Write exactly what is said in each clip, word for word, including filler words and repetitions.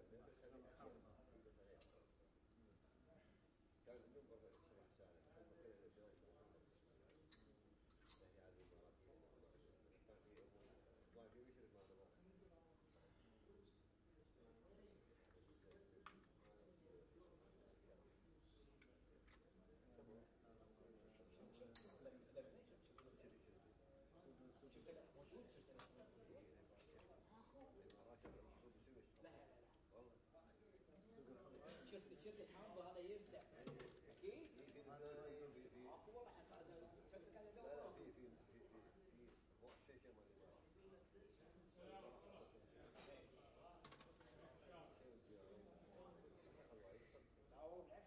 شفت شفت الحامض هذا يفزع اكيد اكو والله فتره قاعد ادور في في في في وقت شيء شيء ما لا والله بالعكس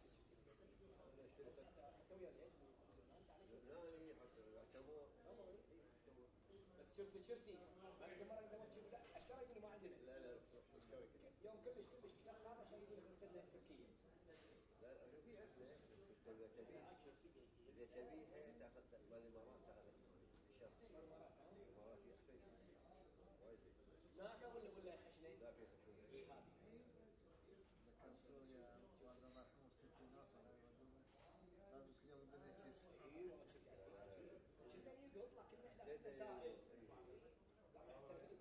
حتى ويا زيد لبناني حتى يعتبر بس شفتي شفتي انا كم مره دورت شفت اشتري يقول ما عندنا لا لا يوم كلش كلش اشتري هذا عشان يقول لك اخذنا تركيا لا لا في عندنا بس تبي إذا تبيها تأخذ مال الإمارات تأخذ الشهر الإمارات هي أحسن شيء وايد ناعمة ولا ولا خشنة؟ لا في خشنة إيه هذه ذكر سوريا والله مرحوم بالستينات لازم كل يوم يبنى كيس. إيه والله كنا يطلع كنا مسائل طبعا حتى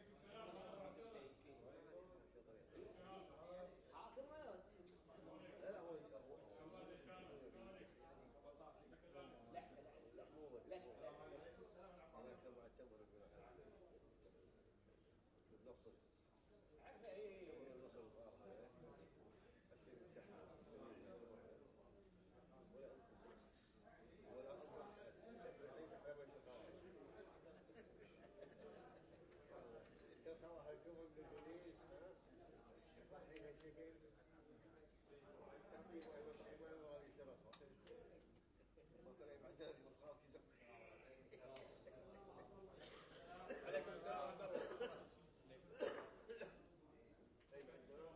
حاكم لا لا هو لا لا مو لا أنا كم أعتبر بالنصر عارفه ايه النصر الآخر عشان يسحب ولا ولا الحين حرام الشقاوة تخلى هالقبل بالبوليس ها الحين هالشكل تقديم ويمشي ما يبغى يشرفها ما طلع بعدين خلاص يدق عليكم السلام طيب عندنا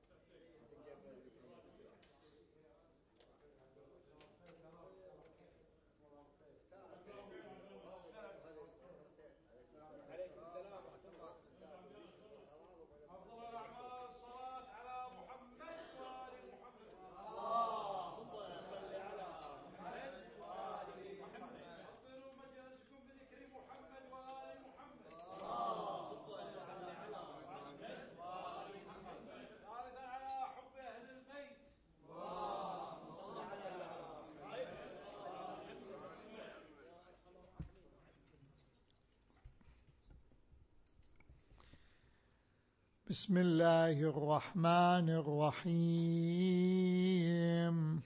عليكم السلام ورحمة الله. أفضل الأعمال الصلاة على محمد وآل محمد. اللهم صل على محمد وآل محمد. أطيروا مجالسكم بذكر محمد وآل محمد. اللهم صل على محمد وآل محمد. ثالثا على حب أهل البيت. اللهم صل على محمد. بسم الله الرحمن الرحيم.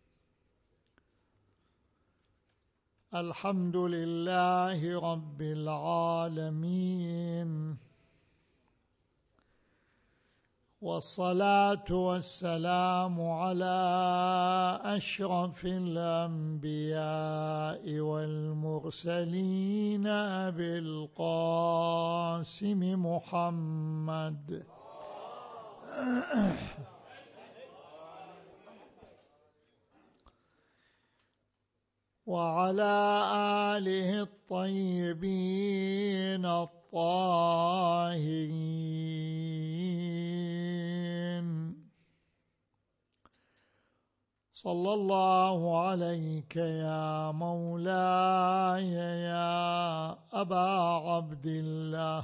الحمد لله رب العالمين، والصلاة والسلام على أشرف الأنبياء والمرسلين أبي القاسم محمد وعلى آله الطيبين الطاهرين. صلى الله عليك يا مولاي يا أبا عبد الله،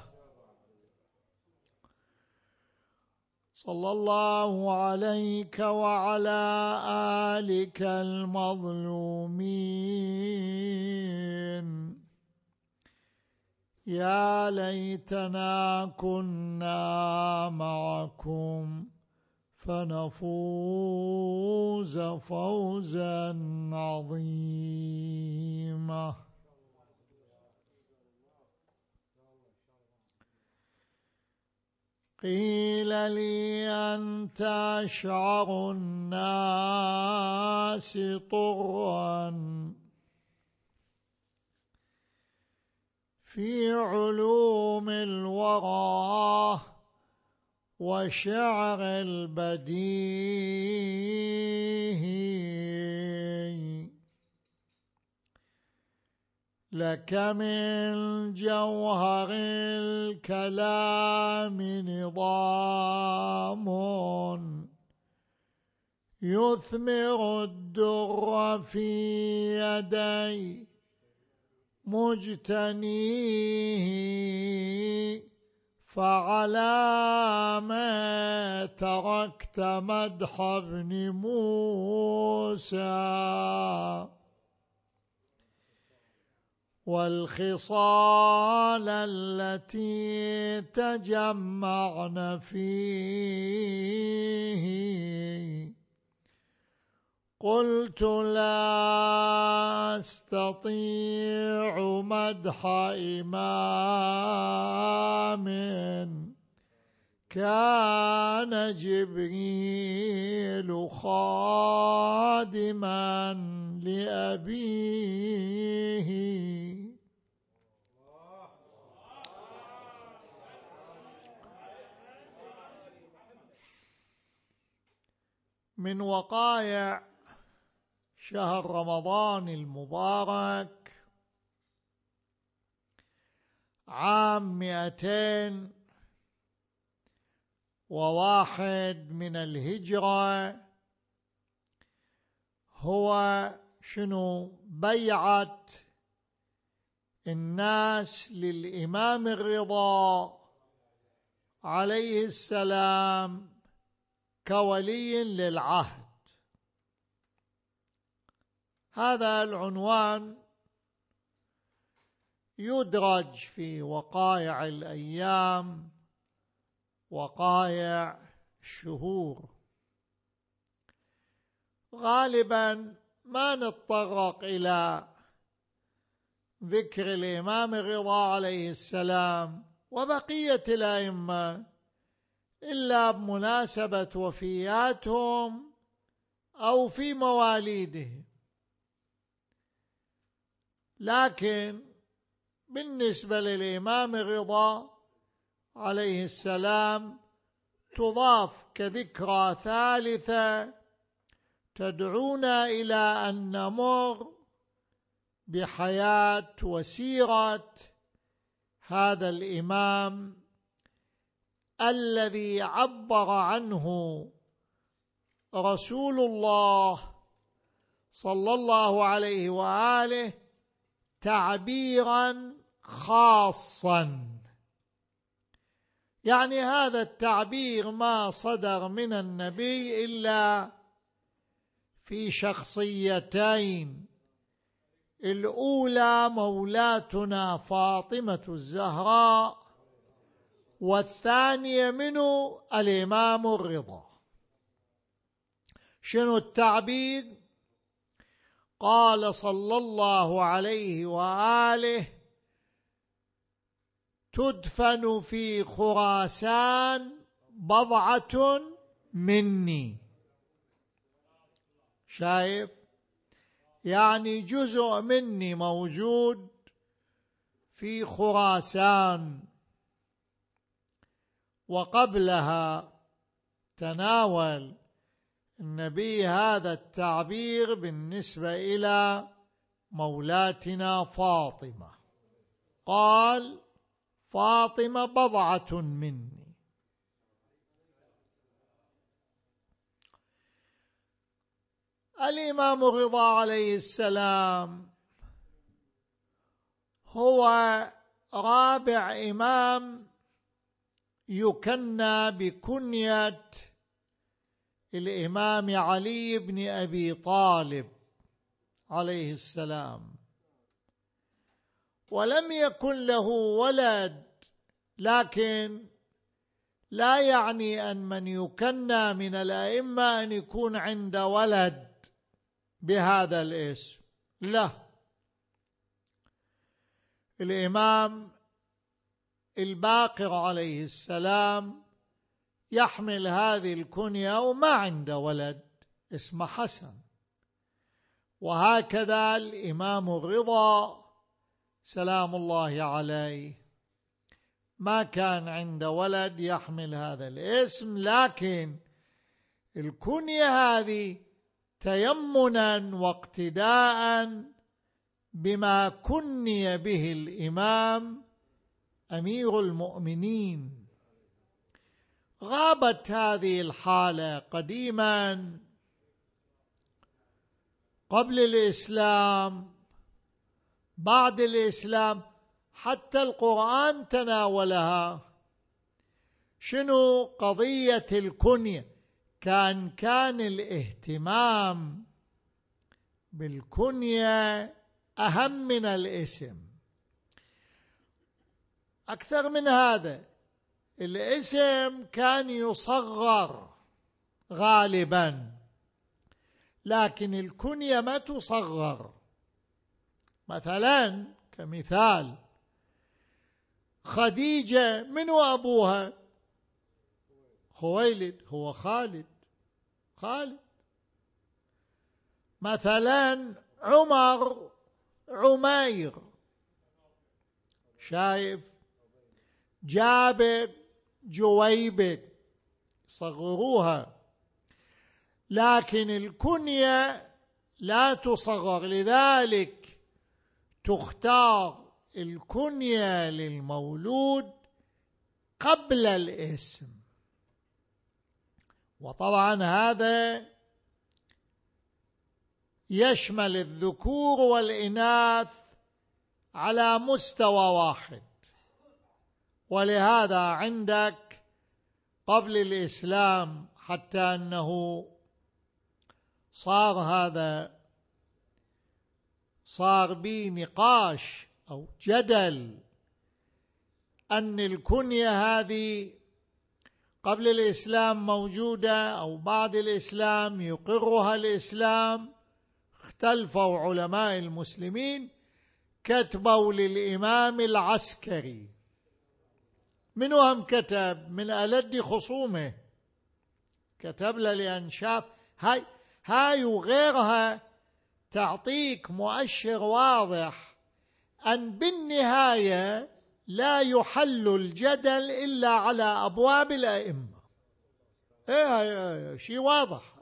صلى الله عليك وعلى آلك المظلومين. يا ليتنا كنا معكم فنفوز فوزا عظيما. قيل لي أنت أشعر الناس طرا في علوم الورى وشعر البديهي، لك من جوهر الكلام نظام يثمر الدر في يدي مجتنيه، فعلى ما تركت مدح ابن موسى والخصال التي تجمعن فيه. قلت لا أستطيع مدح إمام كان جبريل خادما لأبيه. من وقائع شهر رمضان المبارك عام مئتين وواحد من الهجرة هو شنو؟ بيعة الناس للإمام الرضا عليه السلام كولي للعهد. هذا العنوان يدرج في وقائع الأيام، وقائع الشهور. غالبا ما نتطرق إلى ذكر الإمام الرضا عليه السلام وبقية الأئمة إلا بمناسبة وفياتهم أو في مواليدهم، لكن بالنسبة للإمام الرضا عليه السلام تضاف كذكرى ثالثة تدعونا إلى أن نمر بحياة وسيرة هذا الإمام الذي عبر عنه رسول الله صلى الله عليه وآله تعبيرا خاصا. يعني هذا التعبير ما صدر من النبي إلا في شخصيتين: الأولى مولاتنا فاطمة الزهراء، والثانية منه الإمام الرضا. شنو التعبير؟ قال صلى الله عليه وآله: تدفن في خراسان بضعة مني. شايف؟ يعني جزء مني موجود في خراسان. وقبلها تناول النبي هذا التعبير بالنسبة إلى مولاتنا فاطمة، قال: فاطمة بضعة مني. الإمام الرضا عليه السلام هو رابع إمام يكنى بكنية الإمام علي بن أبي طالب عليه السلام، ولم يكن له ولد، لكن لا يعني أن من يكنى من الأئمة أن يكون عند ولد بهذا الاسم، لا. الإمام الباقر عليه السلام يحمل هذه الكنية وما عنده ولد اسمه حسن، وهكذا الإمام الرضا سلام الله عليه ما كان عنده ولد يحمل هذا الاسم، لكن الكنية هذه تيمنا واقتداء بما كني به الإمام أمير المؤمنين. غابت هذه الحالة قديما قبل الإسلام، بعد الإسلام، حتى القرآن تناولها. شنو قضية الكنية؟ كان كان الاهتمام بالكنية أهم من الاسم. أكثر من هذا، الاسم كان يصغر غالبا، لكن الكنية ما تصغر. مثلا كمثال، خديجة من أبوها؟ خويلد، هو خالد خالد. مثلا عمر عمير، شايف؟ جابر جويبر، صغروها. لكن الكنية لا تصغر، لذلك تختار الكنية للمولود قبل الاسم. وطبعا هذا يشمل الذكور والإناث على مستوى واحد. ولهذا عندك قبل الإسلام، حتى أنه صار هذا صار به نقاش أو جدل أن الكنية هذه قبل الإسلام موجودة أو بعد الإسلام يقرها الإسلام. اختلفوا علماء المسلمين، كتبوا للإمام العسكري. من هم كتب؟ من ألد خصومه، كتب له لأن شاف هاي هاي وغيرها تعطيك مؤشر واضح أن بالنهاية لا يحل الجدل إلا على أبواب الأئمة. إيه هاي شيء واضح.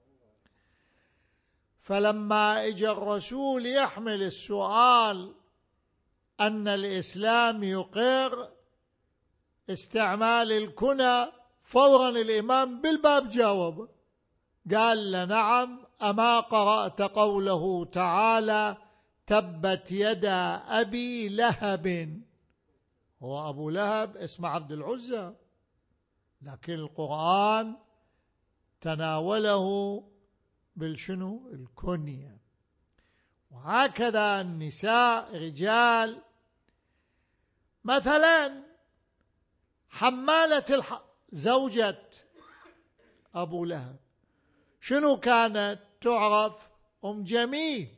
فلما اجى الرسول يحمل السؤال أن الإسلام يقر استعمال الكنى، فورا الإمام بالباب جاوب، قال له نعم، أما قرأت قوله تعالى تبت يدا أبي لهب؟ هو أبو لهب اسمه عبد العزى، لكن القرآن تناوله بالشنو؟ الكنية. وهكذا النساء رجال. مثلا حمالة الحطب زوجة أبو لهب شنو كانت تعرف؟ أم جميل،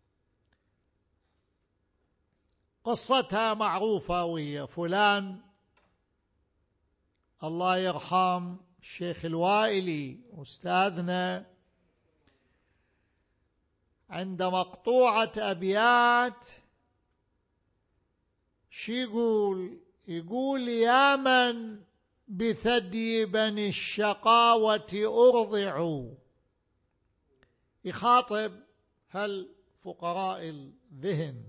قصتها معروفة، وهي فلان الله يرحم الشيخ الوائلي أستاذنا، عند مقطوعة أبيات شي يقول؟ يقول يا من بثدي بني الشقاوة أرضعوا، يخاطب هل فقراء الذهن،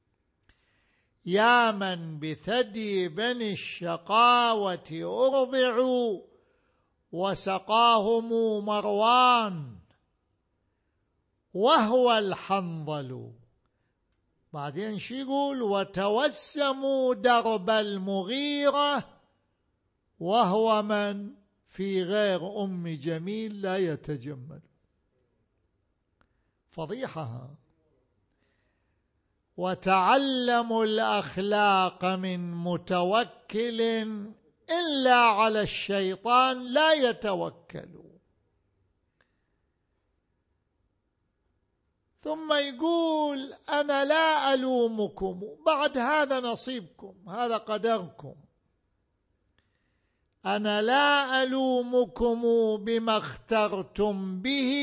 يا من بثدي بني الشقاوة أرضعوا وسقاهم مروان وهو الحنظل. بعدين شو يقول؟ وتوسموا درب المغيرة وهو من في غير أم جميل لا يتجمل. فضيحة. وتعلموا الأخلاق من متوكل إلا على الشيطان لا يتوكل. ثم يقول أنا لا ألومكم، بعد هذا نصيبكم، هذا قدركم، أنا لا ألومكم بما اخترتم به،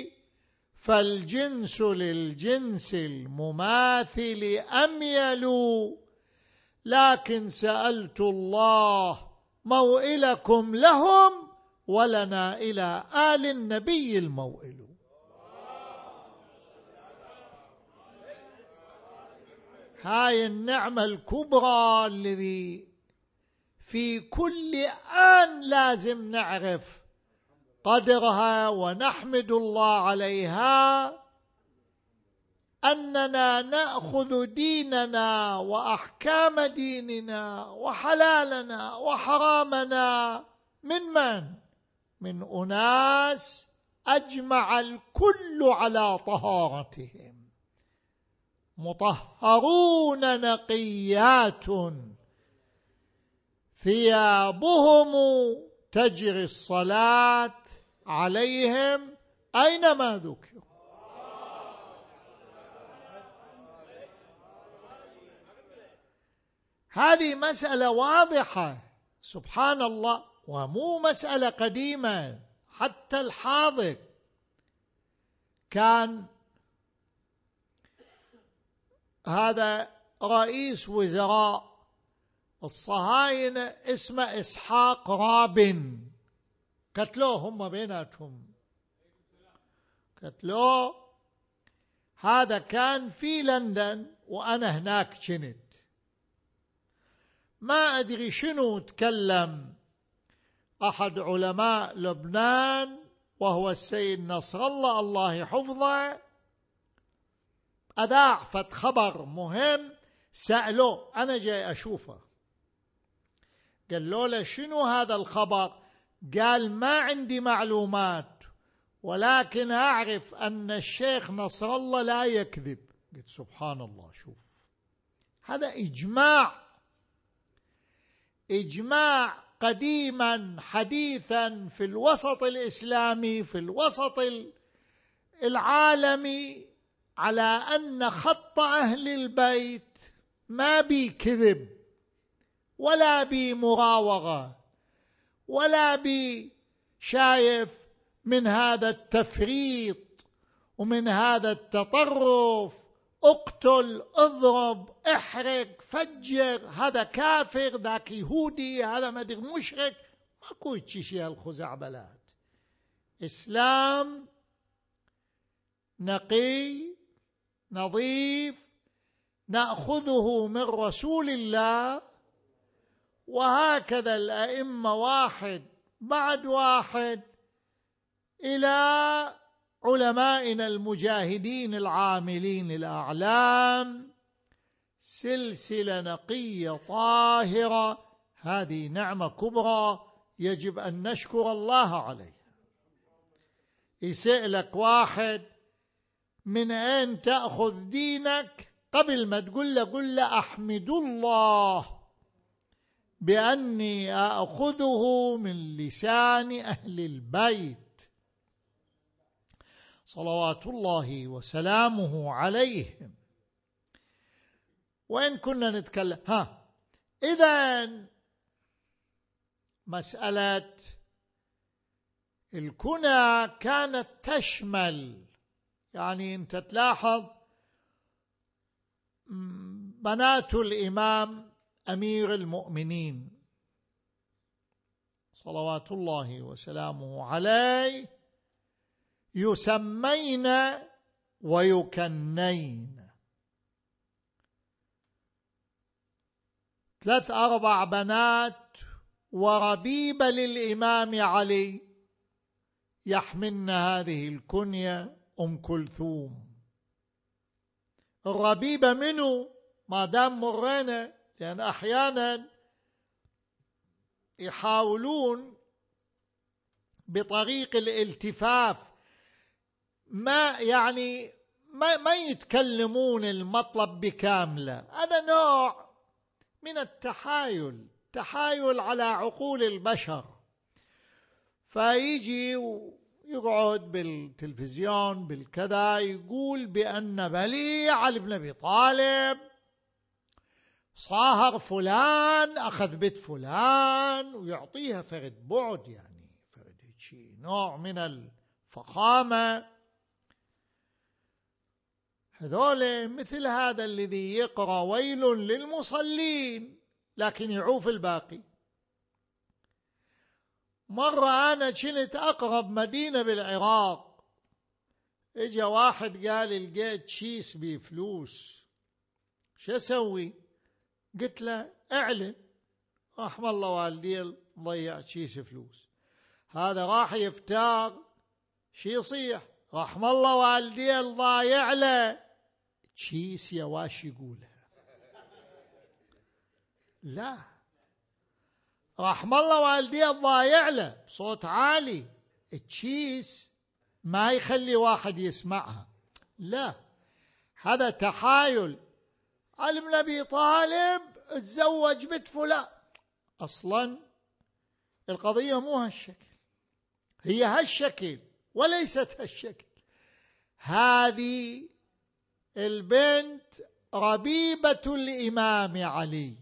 فالجنس للجنس المماثل أميل، لكن سألت الله موئلكم لهم ولنا إلى آل النبي الموئل. هاي النعمة الكبرى الذي في كل آن لازم نعرف قدرها ونحمد الله عليها، أننا نأخذ ديننا وأحكام ديننا وحلالنا وحرامنا من من؟ من أناس أجمع الكل على طهارتهم، مطهرون نقيات ثيابهم تجري الصلاة عليهم أينما ذكروا. هذه مسألة واضحة سبحان الله، ومو مسألة قديمة، حتى الحاضر كان هذا رئيس وزراء الصهاينة اسمه إسحاق رابن، قتلوه هم بيناتهم، قتلوه. هذا كان في لندن وأنا هناك كنت، ما أدري شنو تكلم أحد علماء لبنان وهو السيد نصر الله الله يحفظه، أذاع فت خبر مهم، سألوه، أنا جاي أشوفه، قالوا له شنو هذا الخبر؟ قال ما عندي معلومات، ولكن أعرف أن الشيخ نصر الله لا يكذب. قلت سبحان الله، شوف هذا إجماع، إجماع قديما حديثا في الوسط الإسلامي في الوسط العالمي على أن خط أهل البيت ما بي كذب ولا بي مراوغة ولا بي شايف من هذا التفريط ومن هذا التطرف، اقتل اضرب احرق فجر، هذا كافر ذاك يهودي هذا ما ادري مشرك، ماكو شيء هالخزعبلات. اسلام نقي نظيف نأخذه من رسول الله، وهكذا الأئمة واحد بعد واحد إلى علمائنا المجاهدين العاملين الأعلام، سلسلة نقية طاهرة. هذه نعمة كبرى يجب أن نشكر الله عليها. يسألك واحد من أين تأخذ دينك، قبل ما تقول له قل له أحمد الله بأني أأخذه من لسان أهل البيت صلوات الله وسلامه عليهم. وإن كنا نتكلم ها إذن مسألة الكنى كانت تشمل، يعني أنت تلاحظ بنات الإمام أمير المؤمنين صلوات الله وسلامه عليه يسمين ويكنين، ثلاث أربع بنات وربيبة للإمام علي يحملن هذه الكنية أم كلثوم. الربيبة منه ما دام مرينا، لأن أحيانا يحاولون بطريق الالتفاف ما يعني ما, ما يتكلمون المطلب بكامله، هذا نوع من التحايل، تحايل على عقول البشر. فيجي ويقعد بالتلفزيون بالكذا يقول بأن بلي علي بن أبي طالب صاهر فلان أخذ بيت فلان، ويعطيها فرد بعد، يعني فرد شيء نوع من الفخامة. هذول مثل هذا الذي يقرأ ويل للمصلين لكن يعوف الباقي. مرة أنا كنت أقرب مدينة بالعراق، إجا واحد قال لقيت شيس بفلوس، شو أسوي؟ قلت له اعلن رحم الله والدي ضيع كيس فلوس، هذا راح يفتار شي يصيح رحم الله والدي ضايع له كيس يا واش يقولها. لا، رحم الله والدي ضايع له صوت عالي، الكيس ما يخلي واحد يسمعها. لا، هذا تحايل. علي بن أبي طالب تزوج بنت فلان، أصلا القضية مو هالشكل، هي هالشكل وليست هالشكل. هذه البنت ربيبة الإمام علي،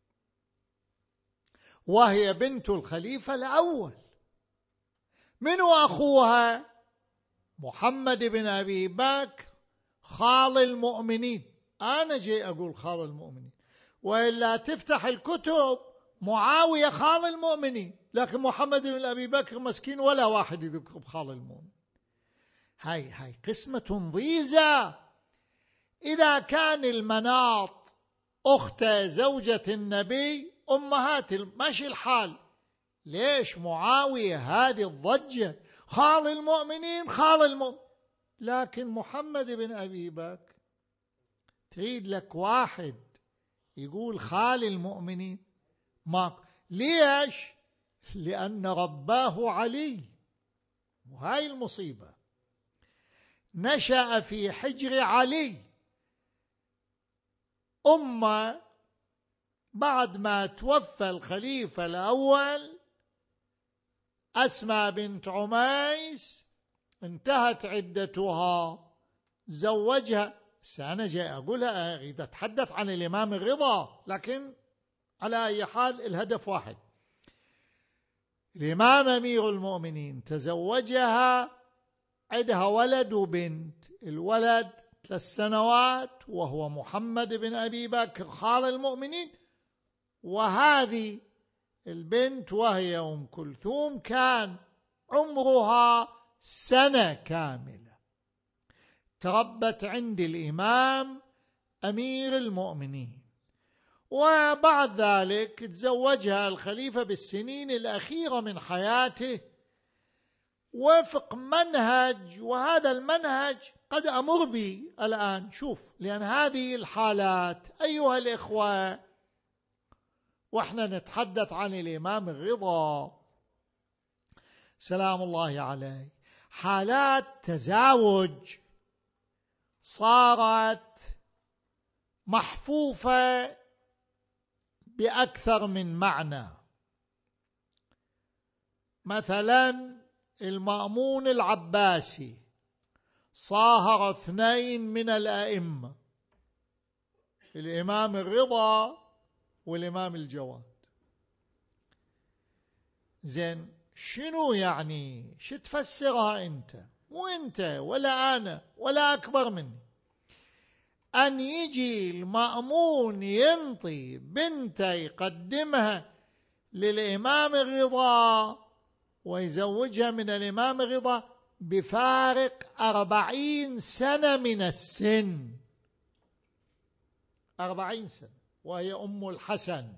وهي بنت الخليفة الأول. من أخوها؟ محمد بن أبي بكر خال المؤمنين. أنا جاي أقول خال المؤمنين، وإلا تفتح الكتب معاوية خال المؤمنين، لكن محمد بن أبي بكر مسكين ولا واحد يذكر بخال المؤمنين. هاي هاي قسمة ضيزة. إذا كان المناط أخت زوجة النبي أمهات ماشي الحال، ليش معاوية هذه الضجة؟ خال المؤمنين خال المؤمنين. لكن محمد بن أبي بكر تريد لك واحد يقول خال المؤمنين؟ ما ليش؟ لأن رباه علي، وهاي المصيبة. نشأ في حجر علي. أمه بعد ما توفى الخليفة الأول أسماء بنت عميس انتهت عدتها، زوجها. سأنا جاي أقولها إذا أتحدث عن الإمام الرضا، لكن على أي حال الهدف واحد. الإمام أمير المؤمنين تزوجها، عندها ولد وبنت. الولد ثلاث سنوات وهو محمد بن أبي بكر خال المؤمنين، وهذه البنت وهي أم كلثوم كان عمرها سنة كاملة. تربت عند الإمام أمير المؤمنين، وبعد ذلك تزوجها الخليفة بالسنين الأخيرة من حياته وفق منهج، وهذا المنهج قد أمر به الآن. شوف، لأن هذه الحالات أيها الإخوة، وإحنا نتحدث عن الإمام الرضا سلام الله عليه، حالات تزاوج صارت محفوفة بأكثر من معنى. مثلا المأمون العباسي صاهر اثنين من الأئمة، الإمام الرضا والإمام الجواد. زين، شنو يعني؟ شو تفسرها أنت؟ مو أنت ولا أنا ولا أكبر مني. أن يجي المأمون ينطي بنته يقدمها للإمام الرضا ويزوجها من الإمام الرضا بفارق أربعين سنة من السن، أربعين سنة، وهي أم الحسن.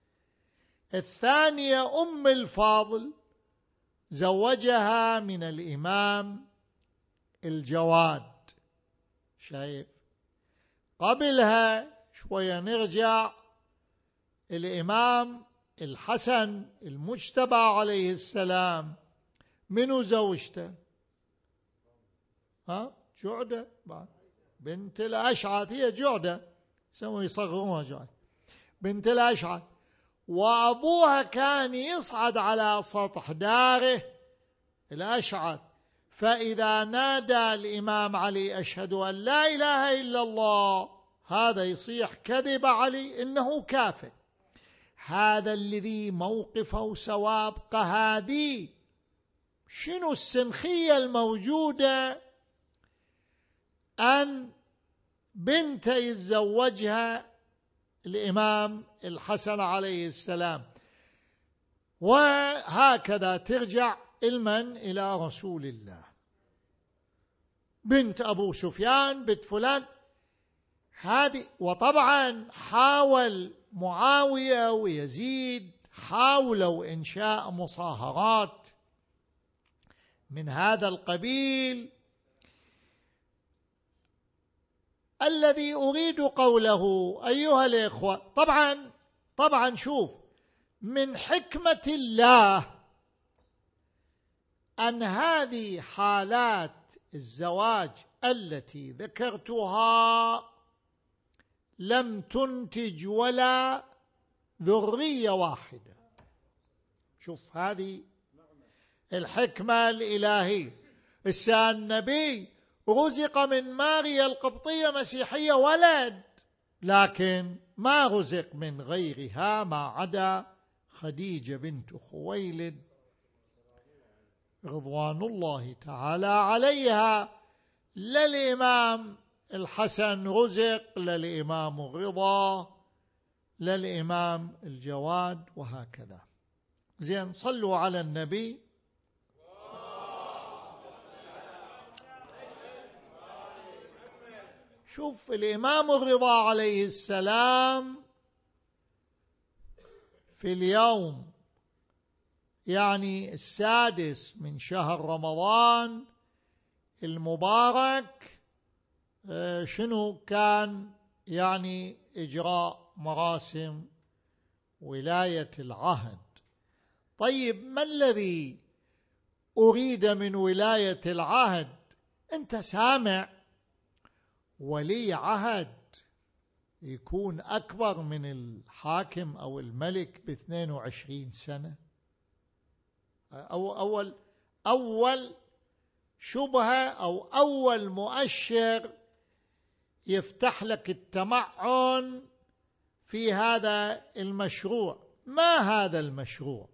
الثانية أم الفاضل زوجها من الإمام الجواد. شايف؟ قبلها شوية نرجع، الإمام الحسن المجتبى عليه السلام منو زوجته؟ ها؟ جعدة بنت الأشعث، هي جعدة يسموا يصغرونها جعدة بنت الأشعث. وأبوها كان يصعد على سطح داره الأشعث، فإذا نادى الإمام علي أشهد أن لا إله إلا الله، هذا يصيح كذب علي إنه كافر. هذا الذي موقفه سوابق هذه. شنو السنخية الموجودة أن بنت يتزوجها الإمام الحسن عليه السلام؟ وهكذا ترجع المن إلى رسول الله، بنت أبو سفيان بنت فلان. هذه. وطبعا حاول معاوية ويزيد حاولوا إنشاء مصاهرات من هذا القبيل. الذي أريد قوله أيها الإخوة، طبعا طبعا شوف، من حكمة الله أن هذه حالات الزواج التي ذكرتها لم تنتج ولا ذرية واحدة. شوف هذه الحكمة الإلهية. النبي رزق من ماريا القبطية مسيحية ولد، لكن ما رزق من غيرها ما عدا خديجة بنت خويلد رضوان الله تعالى عليها. لا الإمام الحسن رزق، لا الإمام الرضا، لا الإمام الجواد، وهكذا. زين، صلوا على النبي. شوف الإمام الرضا عليه السلام في اليوم يعني السادس من شهر رمضان المبارك شنو كان يعني إجراء مراسم ولاية العهد. طيب ما الذي أريد من ولاية العهد؟ أنت سامع ولي عهد يكون أكبر من الحاكم أو الملك باثنين وعشرين سنة؟ أو أول أول شبهة أو أول مؤشر يفتح لك التمعن في هذا المشروع. ما هذا المشروع؟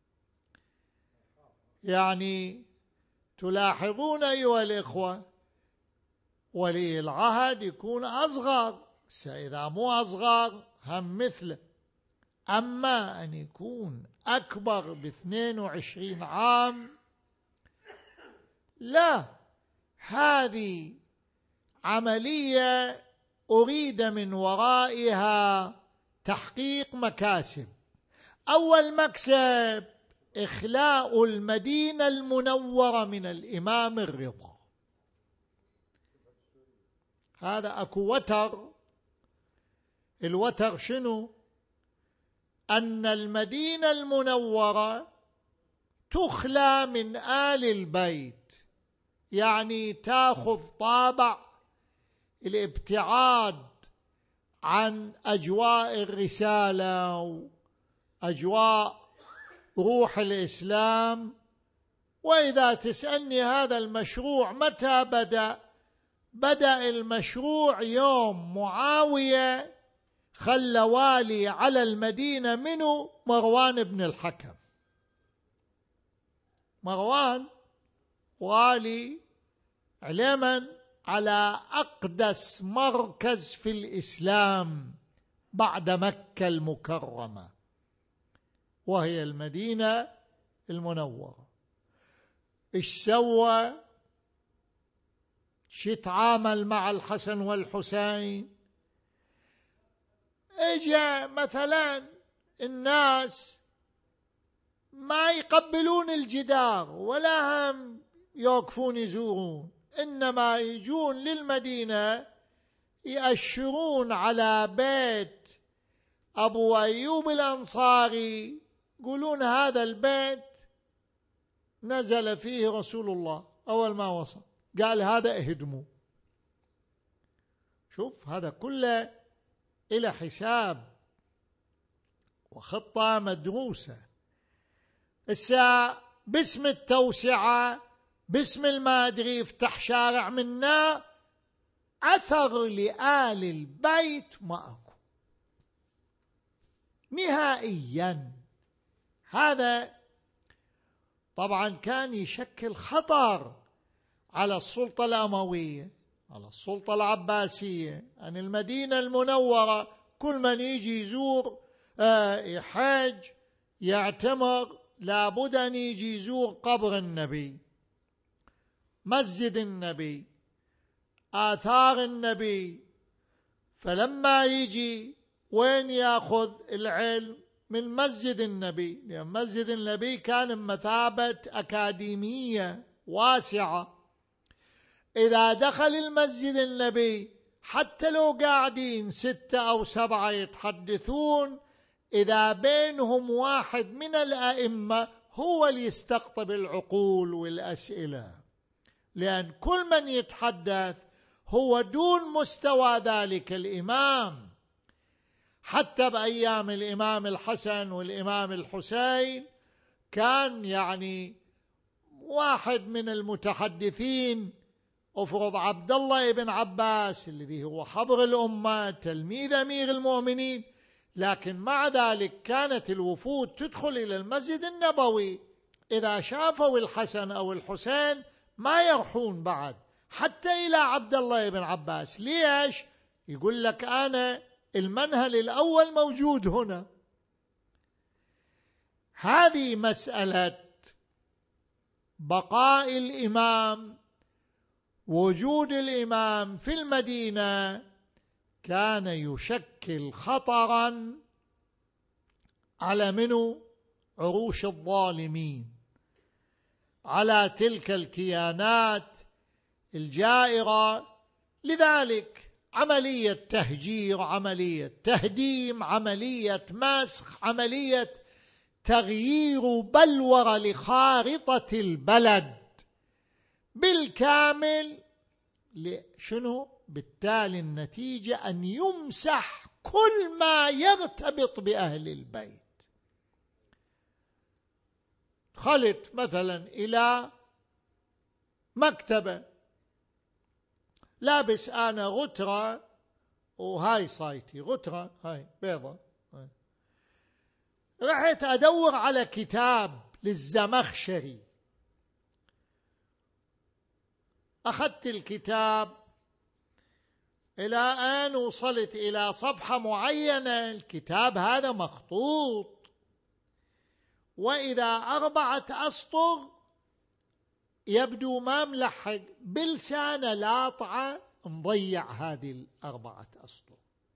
يعني تلاحظون أيها الإخوة ولي العهد يكون أصغر، إذا مو أصغر هم مثله، أما أن يكون أكبر باثنين وعشرين عام لا. هذه عملية أريد من ورائها تحقيق مكاسب. أول مكسب إخلاء المدينة المنورة من الإمام الرضا. هذا أكو وتر. الوتر شنو؟ أن المدينة المنورة تخلى من آل البيت، يعني تأخذ طابع الابتعاد عن أجواء الرسالة وأجواء روح الإسلام. وإذا تسألني هذا المشروع متى بدأ؟ بدأ المشروع يوم معاوية خلى والي على المدينة منه مروان بن الحكم. مروان والي علما على أقدس مركز في الإسلام بعد مكة المكرمة، وهي المدينة المنورة. إيش سوى؟ شو تعامل مع الحسن والحسين؟ اجا مثلا الناس ما يقبلون الجدار ولا هم يوقفون يزورون، إنما يجون للمدينة يأشرون على بيت أبو أيوب الأنصاري، يقولون هذا البيت نزل فيه رسول الله. أول ما وصل قال هذا اهدموا. شوف هذا كله إلى حساب وخطة مدروسة. الساعة باسم التوسعة، باسم المادري يفتح شارع منا، أثر لآل البيت ما أكو نهائيا. هذا طبعا كان يشكل خطر على السلطة الأموية، على السلطة العباسية. أن المدينة المنورة كل من يجي يزور يحج يعتمر لابد أن يجي يزور قبر النبي، مسجد النبي، آثار النبي، فلما يجي وين يأخذ العلم؟ من مسجد النبي، لأن مسجد النبي كان مثابة أكاديمية واسعة. إذا دخل المسجد النبي حتى لو قاعدين ستة أو سبعة يتحدثون، إذا بينهم واحد من الأئمة هو اللي يستقطب العقول والأسئلة، لأن كل من يتحدث هو دون مستوى ذلك الإمام. حتى بأيام الإمام الحسن والإمام الحسين كان يعني واحد من المتحدثين، أفرض عبد الله بن عباس الذي هو حبر الأمة تلميذ أمير المؤمنين، لكن مع ذلك كانت الوفود تدخل إلى المسجد النبوي، إذا شافوا الحسن أو الحسين ما يرحون بعد حتى إلى عبد الله بن عباس. ليش؟ يقول لك أنا المنهل الأول موجود هنا. هذه مسألة بقاء الإمام، وجود الإمام في المدينة، كان يشكل خطرا على منو؟ عروش الظالمين، على تلك الكيانات الجائرة. لذلك عملية تهجير، عملية تهديم، عملية مسخ، عملية تغيير بلورة لخارطة البلد بالكامل. شنو؟ بالتالي النتيجة أن يمسح كل ما يرتبط بأهل البيت. دخلت مثلا إلى مكتبة، لابس أنا غترة وهاي صايتي غترة هاي بيضة، هاي. رحت أدور على كتاب للزمخشري، أخذت الكتاب إلى أن وصلت إلى صفحة معينة، الكتاب هذا مخطوط، وإذا أربعة أسطر يبدو ما ملحق، بلسانة لاطعة مضيع هذه الأربعة أسطر،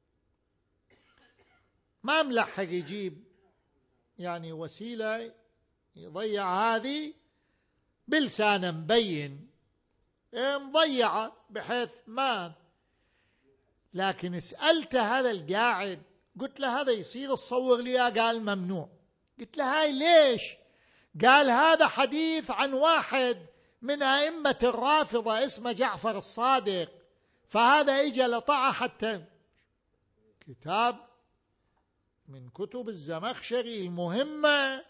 ما ملحق يجيب يعني وسيلة يضيع هذه، بلسانة مبين مضيعة بحيث ما. لكن سألت هذا القاعد، قلت له هذا يصير تصور لي؟ قال ممنوع. قلت له هاي ليش؟ قال هذا حديث عن واحد من أئمة الرافضة اسمه جعفر الصادق، فهذا إجا لطعه. حتى كتاب من كتب الزمخشري المهمة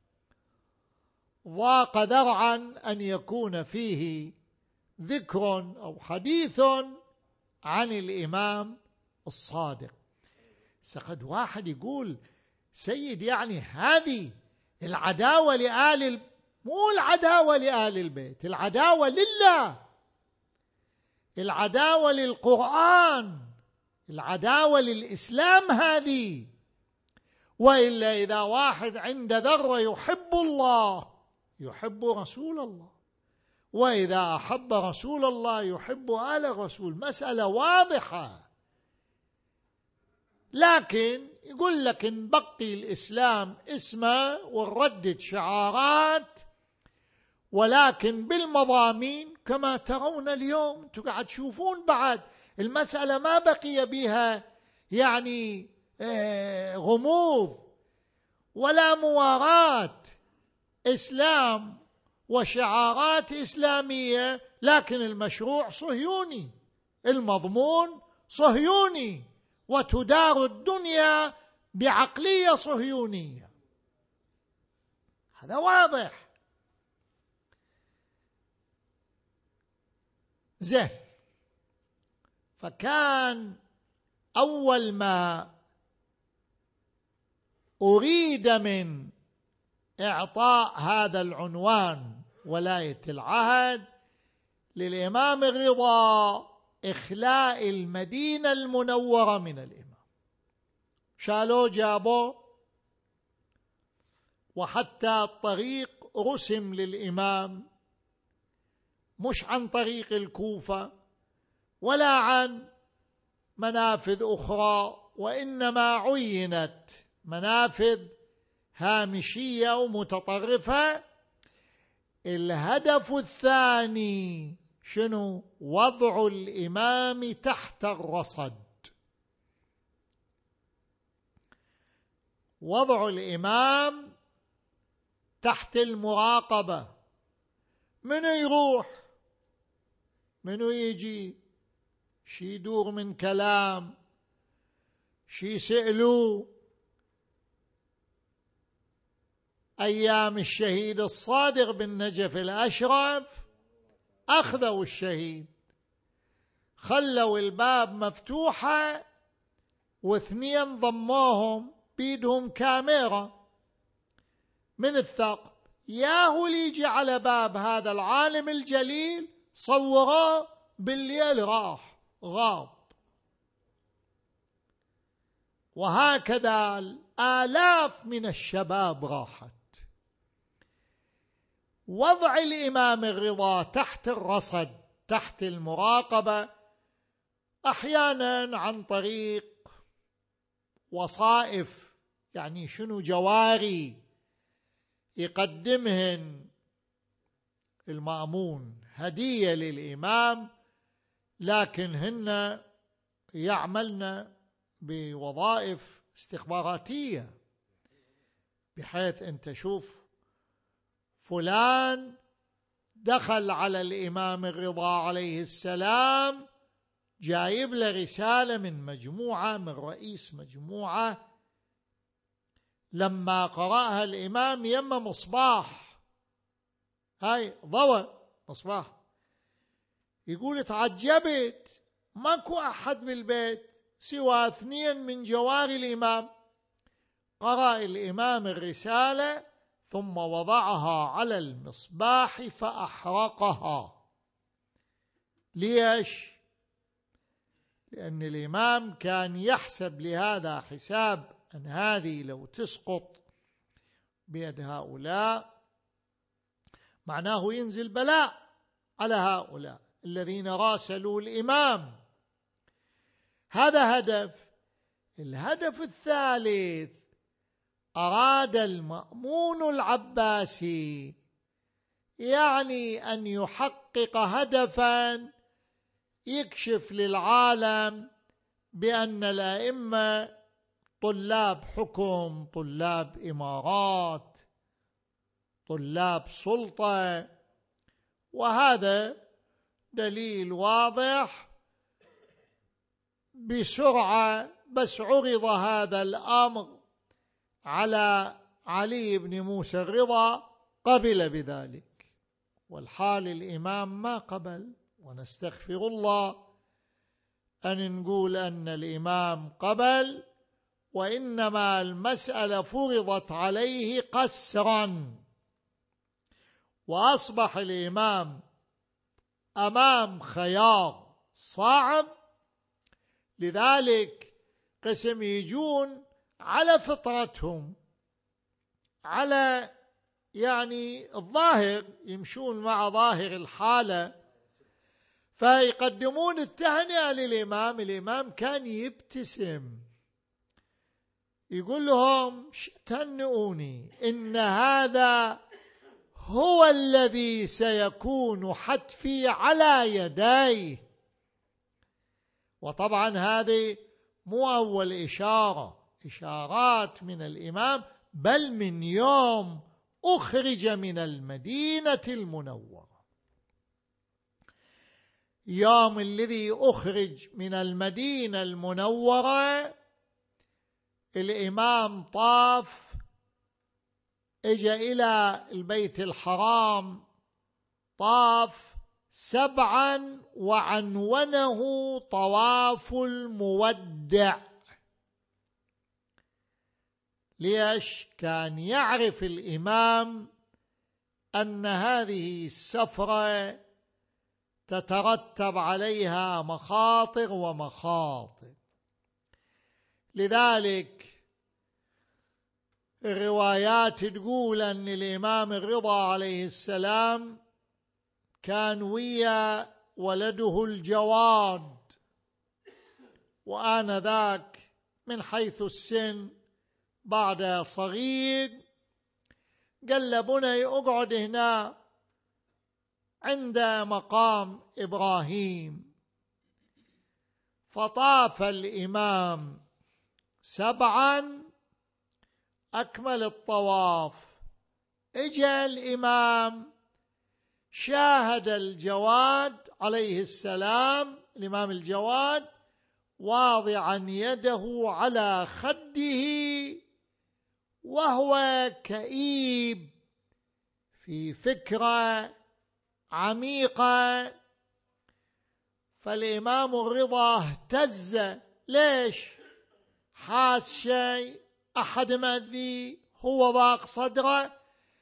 ضاق ذرعا أن يكون فيه ذكر أو حديث عن الإمام الصادق. سقد واحد يقول سيد يعني هذه العداوة لآل البيت، مو العداوة لآل البيت، العداوة لله، العداوة للقرآن، العداوة للإسلام هذه. وإلا إذا واحد عند ذرة يحب الله يحب رسول الله، وإذا أحب رسول الله يحب آل الرسول، مسألة واضحة. لكن يقول لك نبقي الإسلام اسمه ونردد شعارات، ولكن بالمضامين كما ترون اليوم. انتم قاعد تشوفون بعد المسألة ما بقي بها يعني غموض ولا مواراة، إسلام وشعارات إسلامية، لكن المشروع صهيوني، المضمون صهيوني، وتدار الدنيا بعقلية صهيونية. هذا واضح. زين، فكان أول ما أريد من إعطاء هذا العنوان ولاية العهد للإمام الرضا إخلاء المدينة المنورة من الإمام. شالوه جابوه، وحتى الطريق رسم للإمام مش عن طريق الكوفة ولا عن منافذ أخرى، وإنما عينت منافذ هامشية ومتطرفة. الهدف الثاني شنو؟ وضع الإمام تحت الرصد، وضع الإمام تحت المراقبة. من يروح منو يجي، شي يدور من كلام، شي يسألوه. أيام الشهيد الصادق بن نجف الأشرف أخذوا الشهيد، خلوا الباب مفتوحة، واثنين ضموهم بيدهم كاميرا من الثقب، ياهو اللي يجي على باب هذا العالم الجليل صوروه بالليل راح غاب. وهكذا الآلاف من الشباب راحت. وضع الإمام الرضا تحت الرصد، تحت المراقبة، أحيانا عن طريق وصائف، يعني شنو، جواري يقدمهن المأمون هدية للإمام، لكن هن يعملن بوظائف استخباراتية، بحيث أنت شوف فلان دخل على الإمام الرضا عليه السلام جايب له رسالة من مجموعة، من رئيس مجموعة، لما قرأها الإمام يم مصباح، هاي ضوء مصباح، يقول تعجبت ماكو أحد بالبيت سوى اثنين من جواري الإمام. قرأ الإمام الرسالة ثم وضعها على المصباح فأحرقها. ليش؟ لأن الإمام كان يحسب لهذا حساب، أن هذه لو تسقط بيد هؤلاء معناه ينزل بلاء على هؤلاء الذين راسلوا الإمام. هذا هدف. الهدف الثالث، أراد المأمون العباسي يعني أن يحقق هدفا يكشف للعالم بأن الأئمة طلاب حكم، طلاب إمارات، طلاب سلطة، وهذا دليل واضح. بسرعة بس عرض هذا الأمر على علي بن موسى الرضا قبل بذلك، والحال الإمام ما قبل. ونستغفر الله أن نقول أن الإمام قبل، وإنما المسألة فرضت عليه قسرا، وأصبح الإمام أمام خيار صعب. لذلك قسم يجون على فطرتهم، على يعني الظاهر، يمشون مع ظاهر الحالة، فيقدمون التهنئة للإمام. الإمام كان يبتسم يقول لهم تهنئوني، إن هذا هو الذي سيكون حتفي على يديه. وطبعا هذه مو أول إشارة، إشارات من الإمام، بل من يوم أخرج من المدينة المنورة. يوم الذي أخرج من المدينة المنورة الإمام طاف، اجى إلى البيت الحرام، طاف سبعا وعنونه طواف المودع. ليش؟ كان يعرف الإمام أن هذه السفرة تترتب عليها مخاطر ومخاطر. لذلك الروايات تقول أن الإمام الرضا عليه السلام كان ويا ولده الجواد وآنذاك من حيث السن بعد صغير، قال له بني اقعد هنا عند مقام إبراهيم. فطاف الإمام سبعا أكمل الطواف، اجى الإمام شاهد الجواد عليه السلام، الإمام الجواد واضعا يده على خده وهو كئيب في فكرة عميقة. فالإمام الرضا اهتز، ليش؟ حاس شيء، أحد مأذي، هو ضاق صدره.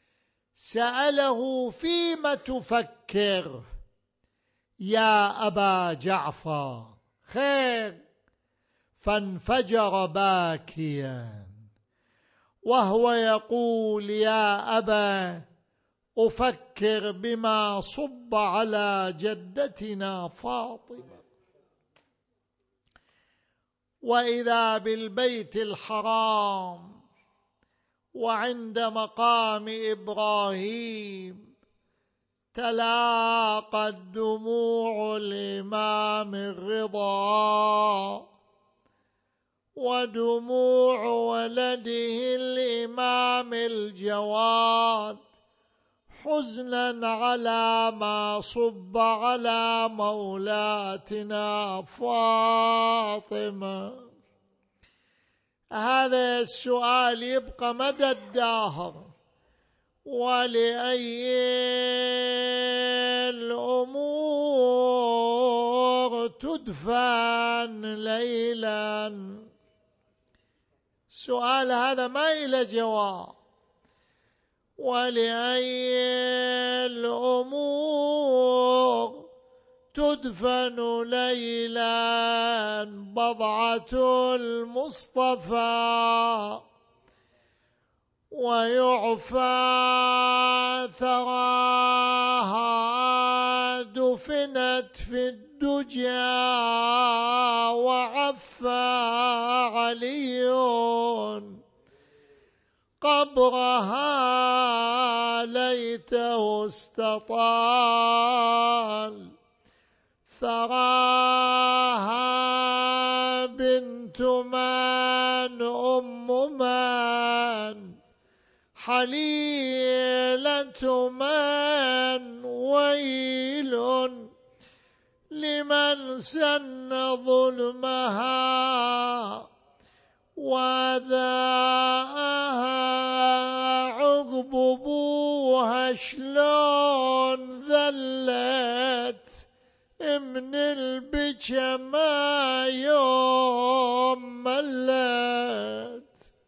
سأله فيما تفكر يا أبا جعفر؟ خير. فانفجر باكيا وهو يقول يا أبا أفكر بما صب على جدتنا فاطمة. وإذا بالبيت الحرام وعند مقام إبراهيم تلاقت دموع الإمام الرضا ودموع ولده الإمام الجواد، حزنا على ما صب على مولاتنا فاطمة. هذا السؤال يبقى مدى الدهر، ولأي الأمور تدفن ليلا؟ السؤال هذا ما إلى جواب. ولأي الأمور تدفن ليلا بضعة المصطفى ويعفى ثراها دفنت في الدجى وعفى علي قبرها ليته استطال. ثراها بنت من أم من حليلة من ويل لمن سن ظلمها وذاها عقب بوها شلون ذلت من البكا ما يوم ملت.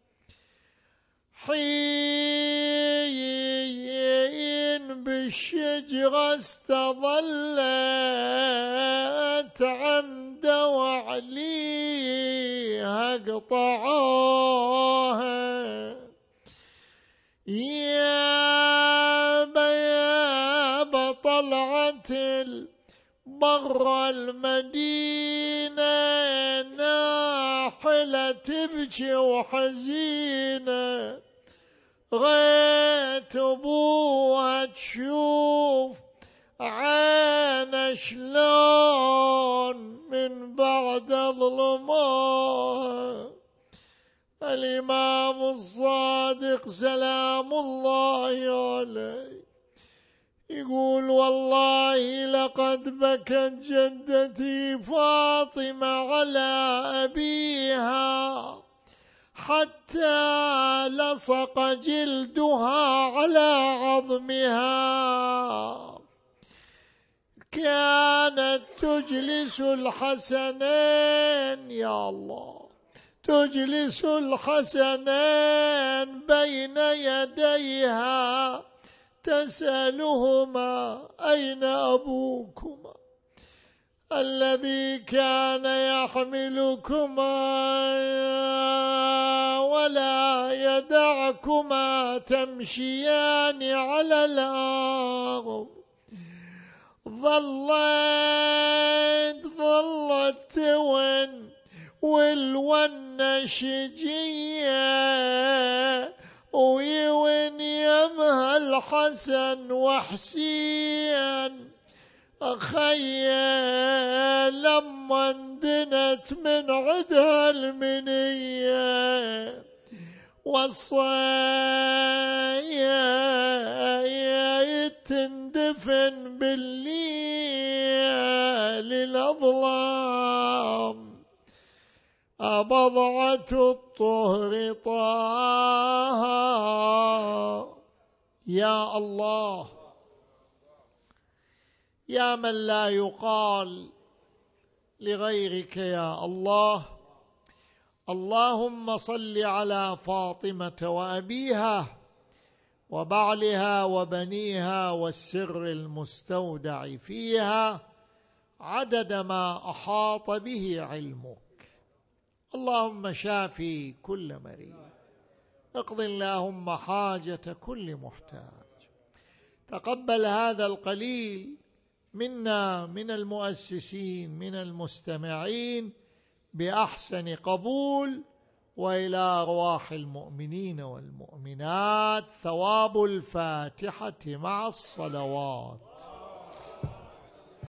حين بالشجرة استظلت عمد وعليها قطعوها. يا بياب طلعت البر المدينة ناحلة تبكي وحزينة، غيت ابوها تشوف عين شلون من بعد ظلمها. الإمام الصادق سلام الله عليه يقول والله لقد بكت جدتي فاطمة على أبيها حتى لصق جلدها على عظمها. كانت تجلس الحسنين، يا الله، تجلس الحسنين بين يديها تسألهما أين أبوكما الذي كان يحملكما ولا يدعكما تمشيان على الأرض. ظلت ظلت تون والونة شجية ويون يمها الحسن وحسين أخي لما اندنت من عدها المنية وصايا تندفن بالليل الأظلام بضعة الطهر طه. يا الله يا من لا يقال لغيرك يا الله، اللهم صل على فاطمة وأبيها وبعلها وبنيها والسر المستودع فيها عدد ما أحاط به علمك. اللهم شافي كل مريض، اقض اللهم حاجة كل محتاج. تقبل هذا القليل منا من المؤسسين من المستمعين بأحسن قبول، وإلى أرواح المؤمنين والمؤمنات ثواب الفاتحة مع الصلوات.